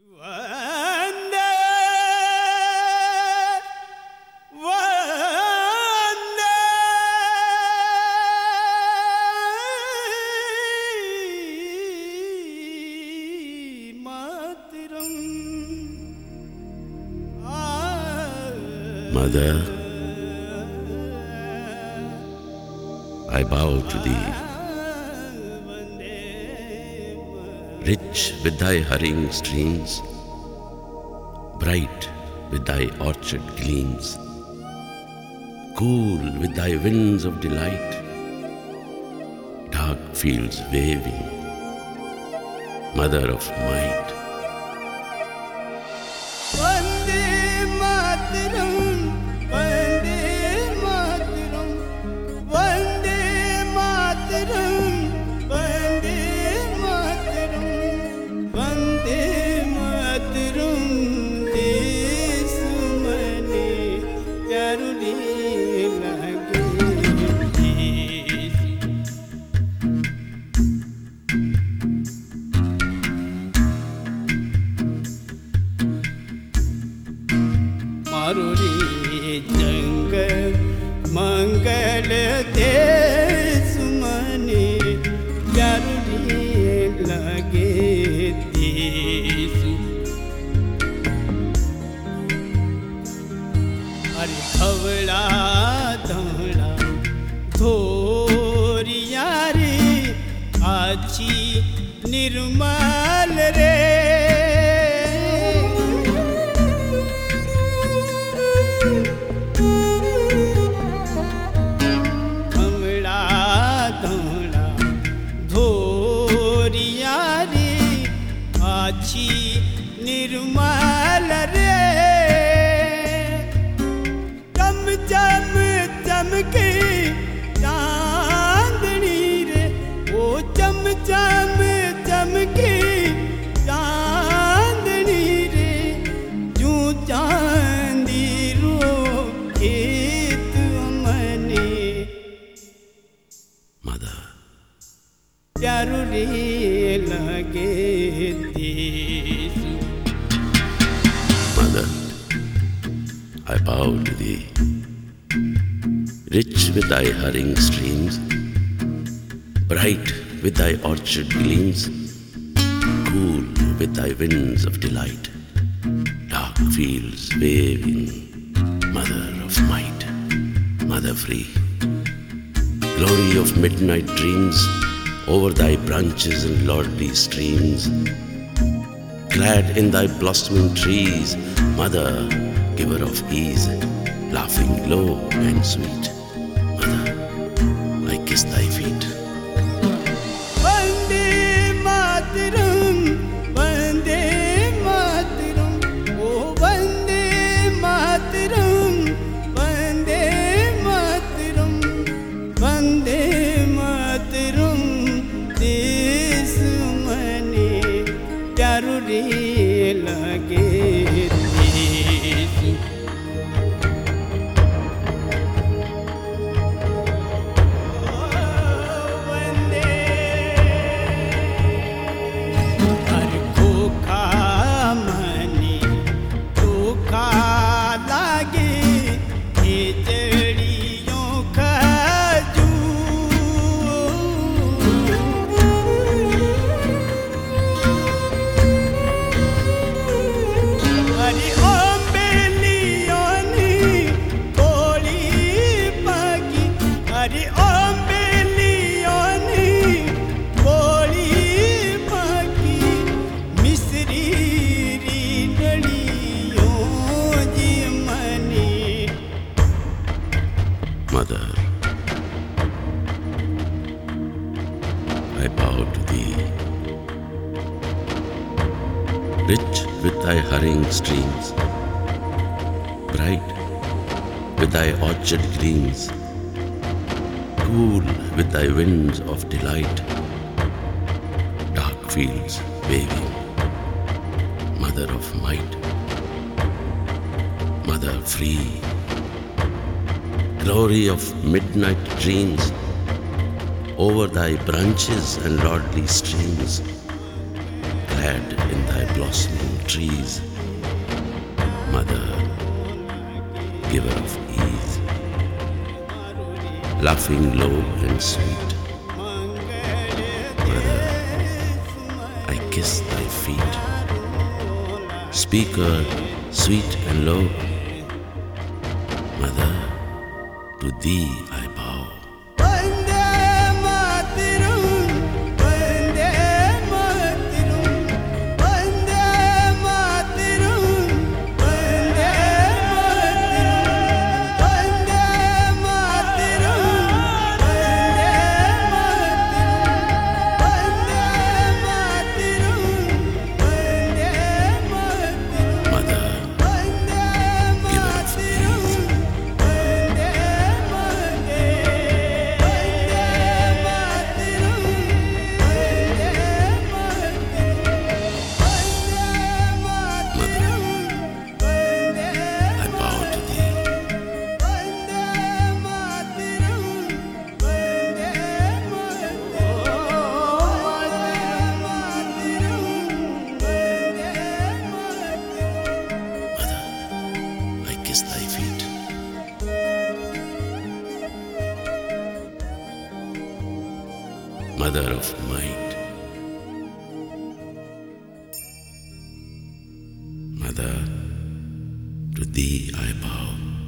Vande, Vande Mataram. Mother, I bow to thee, rich with thy hurrying streams, bright with thy orchard gleams, cool with thy winds of delight, dark fields waving, mother of might. Vande Mataram, Vande Mataram, Vande Mataram, Vande Mataram, Vande Mataram. Desu mane pyaruli lage desu. मारुरी जंग मंगल देश मने प्यारुरी लगे देश अरे खवड़ा धवड़ा धोरिया रे आची निर्मल रे आची निर्मल रे चम चम चमके चांदनी रे ओ चम चम चमके चांदनी रे जू चांदी रो खेत मने Mother, प्यारू रे लगे देसु. Mother, I bow to thee, rich with thy hurrying streams, bright with thy orchard gleams, cool with thy winds of delight, dark fields waving, mother of might, mother free, glory of midnight dreams, over thy branches and lordly streams, clad in thy blossoming trees, mother, giver of ease, laughing low and sweet, mother, I kiss thy feet. Vande Mataram, Vande Mataram, oh Vande Mataram, Vande Mataram, Vande Mataram. देश मने प्यारू रे लगे देश. वंदे हर खोखा मने खोखा लागे ये जड़ियों का Mother, I bow to thee, rich with thy hurrying streams, bright with thy orchard gleams, cool with thy winds of delight, dark fields waving, mother of might, mother free, glory of midnight dreams, over thy branches and lordly streams, glad in thy blossoming trees. Mother, giver of ease, laughing low and sweet. Mother, I kiss thy feet. Speaker, sweet and low. Mother, to thee I bow. Vande Mataram, Vande Mataram, Vande Mataram, Vande Mataram, Vande Mataram, Vande Mataram, Vande Mataram, Mother, giver of ease, I bow to thee. Mother, I kiss thy feet. Mother of might, Mother, to thee I bow.